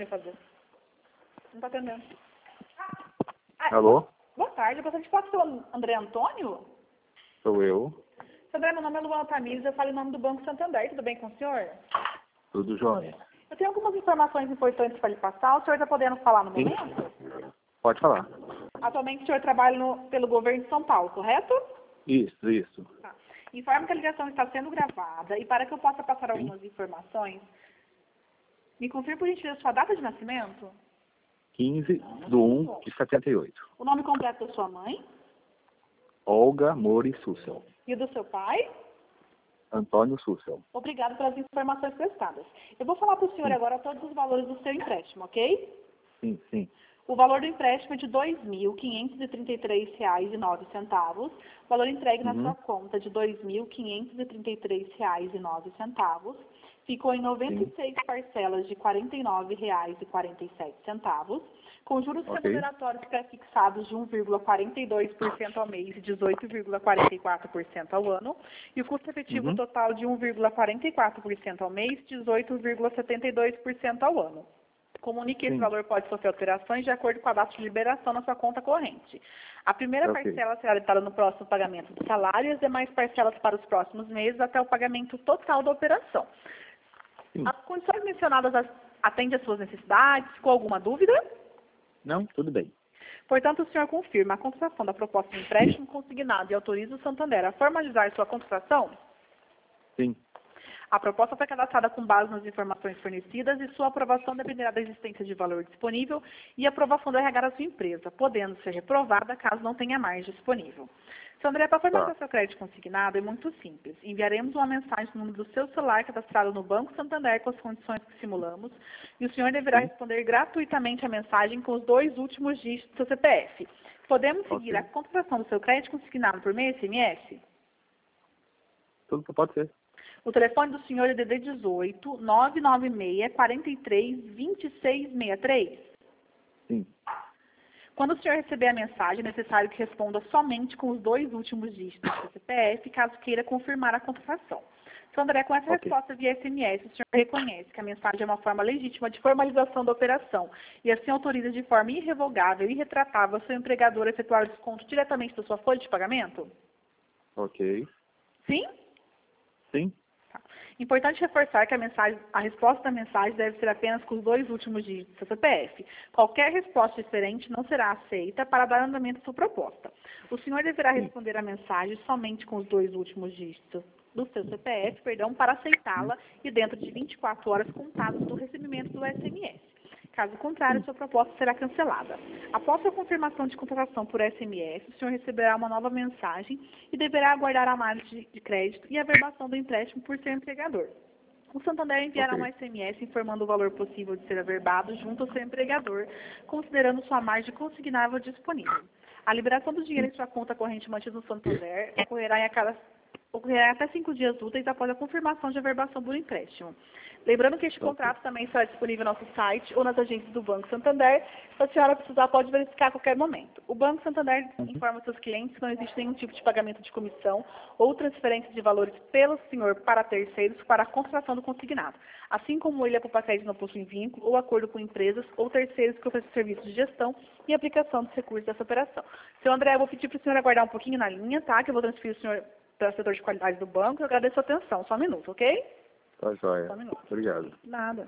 me fazer. Não tá atendendo. Alô? Boa tarde, eu gostaria de falar com o seu André Antônio. Sou eu. Seu André, meu nome é Luana Tamires, eu falo em nome do Banco Santander, tudo bem com o senhor? Tudo jóia. Eu tenho algumas informações importantes para lhe passar, o senhor está podendo falar no Sim. momento? Pode falar. Atualmente o senhor trabalha pelo governo de São Paulo, correto? Isso. Tá. Informo que a ligação está sendo gravada e para que eu possa passar Sim. algumas informações, me confirme por gentileza sua data de nascimento, 15/1/78. o nome completo da sua mãe Olga Mori Sussel. e o do seu pai. Antônio Sussel. Obrigado pelas informações prestadas. Eu vou falar para o senhor Sim. agora todos os valores do seu empréstimo, ok? Sim. O valor do empréstimo é de R$ 2.533,09. Valor entregue na sua conta de R$ 2.533,09. Ficou em 96 parcelas de R$ 49,47, com juros remuneratórios pré-fixados de 1,42% ao mês e 18,44% ao ano, e o custo efetivo total de 1,44% ao mês e 18,72% ao ano. Comunique esse valor pode sofrer alterações de acordo com a data de liberação na sua conta corrente. A primeira parcela será debitada no próximo pagamento do salário e as demais parcelas para os próximos meses até o pagamento total da operação. Sim. As condições mencionadas atendem às suas necessidades? Ficou alguma dúvida? Não, tudo bem. Portanto, o senhor confirma a contratação da proposta de empréstimo consignado e autoriza o Santander a formalizar sua contratação? Sim. A proposta foi cadastrada com base nas informações fornecidas e sua aprovação dependerá da existência de valor disponível e aprovação do RH da sua empresa, podendo ser reprovada caso não tenha margem disponível. Seu André, para formalizar seu crédito consignado é muito simples. Enviaremos uma mensagem no número do seu celular cadastrado no Banco Santander com as condições que simulamos e o senhor deverá responder gratuitamente a mensagem com os 2 últimos dígitos do seu CPF. Podemos seguir a contratação do seu crédito consignado por meio SMS? Tudo pode ser. O telefone do senhor é DDD 18 996 43 2663. Sim. Quando o senhor receber a mensagem, é necessário que responda somente com os 2 últimos dígitos do CPF, caso queira confirmar a contratação. Seu André, com essa resposta via SMS, o senhor reconhece que a mensagem é uma forma legítima de formalização da operação e assim autoriza de forma irrevogável e irretratável seu empregador a efetuar o desconto diretamente da sua folha de pagamento? Ok. Sim? Sim. Importante reforçar que a resposta da mensagem deve ser apenas com os 2 últimos dígitos do seu CPF. Qualquer resposta diferente não será aceita para dar andamento à sua proposta. O senhor deverá responder a mensagem somente com os 2 últimos dígitos do seu CPF, para aceitá-la e dentro de 24 horas contadas do recebimento do SMS. Caso contrário, sua proposta será cancelada. Após a confirmação de contratação por SMS, o senhor receberá uma nova mensagem e deverá aguardar a análise de crédito e a averbação do empréstimo por seu empregador. O Santander enviará um SMS informando o valor possível de ser averbado junto ao seu empregador, considerando sua margem consignável disponível. A liberação do dinheiro em sua conta corrente mantida no Santander ocorrerá até 5 dias úteis após a confirmação de averbação do empréstimo. Lembrando que este contrato também estará disponível no nosso site ou nas agências do Banco Santander. Se a senhora precisar, pode verificar a qualquer momento. O Banco Santander informa seus clientes que não existe nenhum tipo de pagamento de comissão ou transferência de valores pelo senhor para terceiros para a contratação do consignado. Assim como ele, a Poupa Crédito não possui vínculo ou acordo com empresas ou terceiros que oferecem serviços de gestão e aplicação dos recursos dessa operação. Seu André, eu vou pedir para o senhor aguardar um pouquinho na linha, tá? Que eu vou transferir o senhor para o setor de qualidade do banco. Eu agradeço a atenção. Só um minuto, ok? Tá joia. Só um minuto. Obrigado. Nada.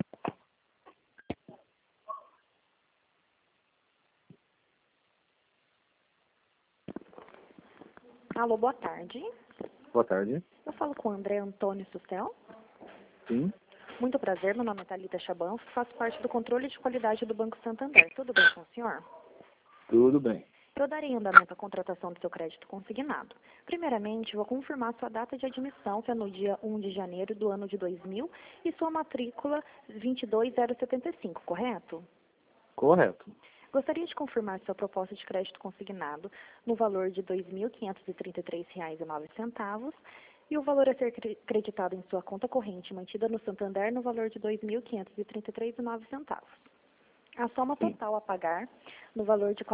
Alô, boa tarde. Boa tarde. Eu falo com o André Antônio Sussel. Sim. Muito prazer, meu nome é Thalita Chaban, faço parte do controle de qualidade do Banco Santander. Tudo bem com o senhor? Tudo bem. Eu darei andamento à contratação do seu crédito consignado. Primeiramente, vou confirmar sua data de admissão, que é no dia 1 de janeiro do ano de 2000, e sua matrícula 22075, correto? Correto. Gostaria de confirmar sua proposta de crédito consignado no valor de R$ 2.533,09 e o valor a ser creditado em sua conta corrente mantida no Santander no valor de R$ 2.533,09. A soma total a pagar, no valor de R$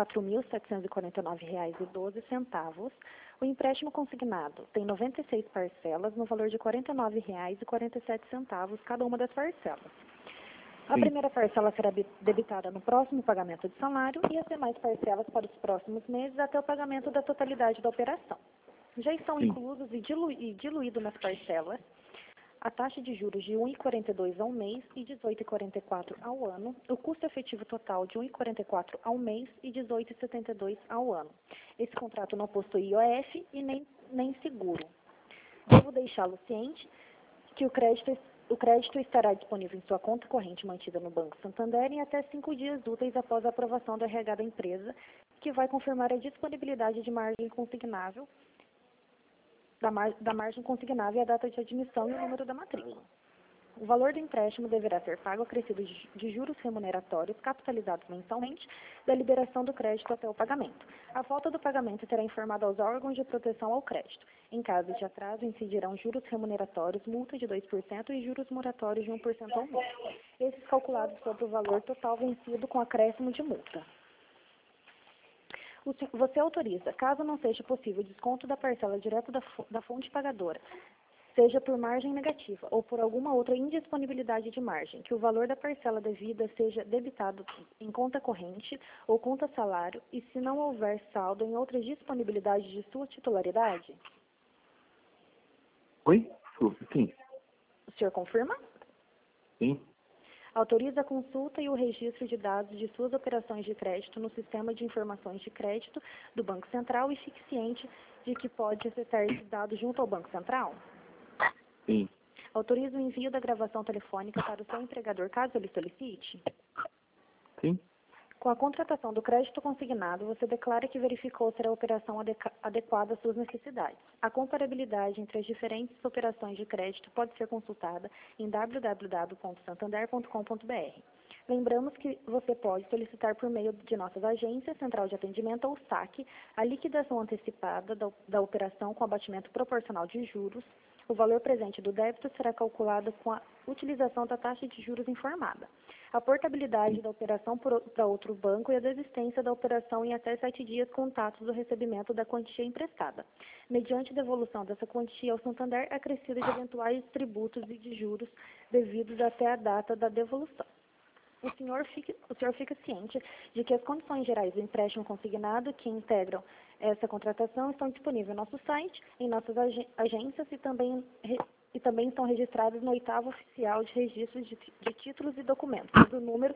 4.749,12. O empréstimo consignado tem 96 parcelas, no valor de R$ 49,47, cada uma das parcelas. A Sim. primeira parcela será debitada no próximo pagamento de salário e as demais parcelas para os próximos meses até o pagamento da totalidade da operação. Já estão Sim. inclusos e diluídos nas parcelas a taxa de juros de 1,42 ao mês e 18,44 ao ano, o custo efetivo total de 1,44 ao mês e 18,72 ao ano. Esse contrato não possui IOF e nem seguro. Devo deixá-lo ciente que o crédito estará disponível em sua conta corrente mantida no Banco Santander em até 5 dias úteis após a aprovação do RH da empresa, que vai confirmar a disponibilidade de margem consignável, da margem consignável e a data de admissão e o número da matrícula. O valor do empréstimo deverá ser pago acrescido de juros remuneratórios capitalizados mensalmente da liberação do crédito até o pagamento. A falta do pagamento será informada aos órgãos de proteção ao crédito. Em caso de atraso, incidirão juros remuneratórios, multa de 2% e juros moratórios de 1% ao mês. Esses calculados sobre o valor total vencido com acréscimo de multa. Você autoriza, caso não seja possível, o desconto da parcela direto da fonte pagadora, seja por margem negativa ou por alguma outra indisponibilidade de margem, que o valor da parcela devida seja debitado em conta corrente ou conta salário e se não houver saldo em outras disponibilidades de sua titularidade? Oi? Sim. O senhor confirma? Sim. Autoriza a consulta e o registro de dados de suas operações de crédito no Sistema de Informações de Crédito do Banco Central e fique ciente de que pode acessar esses dados junto ao Banco Central? Sim. Autoriza o envio da gravação telefônica para o seu empregador, caso ele solicite? Sim. Com a contratação do crédito consignado, você declara que verificou ser a operação adequada às suas necessidades. A comparabilidade entre as diferentes operações de crédito pode ser consultada em www.santander.com.br. Lembramos que você pode solicitar por meio de nossas agências, Central de Atendimento ou SAC, a liquidação antecipada da operação com abatimento proporcional de juros. O valor presente do débito será calculado com a utilização da taxa de juros informada. A portabilidade da operação para outro banco e a desistência da operação em até 7 dias contados do recebimento da quantia emprestada, mediante devolução dessa quantia ao Santander acrescida de eventuais tributos e de juros devidos até a data da devolução. O senhor fica ciente de que as condições gerais do empréstimo consignado que integram essa contratação estão disponíveis no nosso site, em nossas agências e também estão registradas no 8º Oficial de Registros de Títulos e Documentos, do número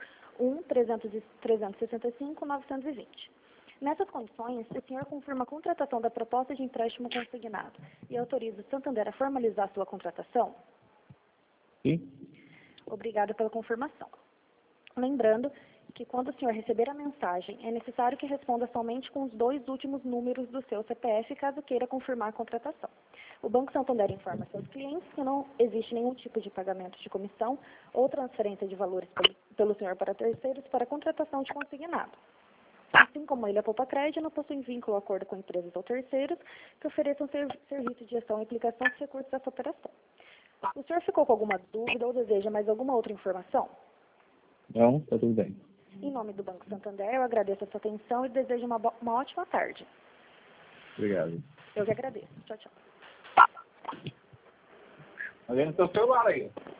1-365-920. Nessas condições, o senhor confirma a contratação da proposta de empréstimo consignado e autoriza o Santander a formalizar sua contratação? Sim. Obrigada pela confirmação. Lembrando que quando o senhor receber a mensagem, é necessário que responda somente com os 2 últimos números do seu CPF, caso queira confirmar a contratação. O Banco Santander informa seus clientes que não existe nenhum tipo de pagamento de comissão ou transferência de valores pelo senhor para terceiros para contratação de consignado. Assim como ele, a Poupa Crédito não possui vínculo ou acordo com empresas ou terceiros que ofereçam serviço de gestão e aplicação de recursos dessa operação. O senhor ficou com alguma dúvida ou deseja mais alguma outra informação? Não, tá tudo bem. Em nome do Banco Santander, eu agradeço a sua atenção e desejo uma ótima tarde. Obrigado. Eu que agradeço. Tchau, tchau. Tá vendo seu celular aí?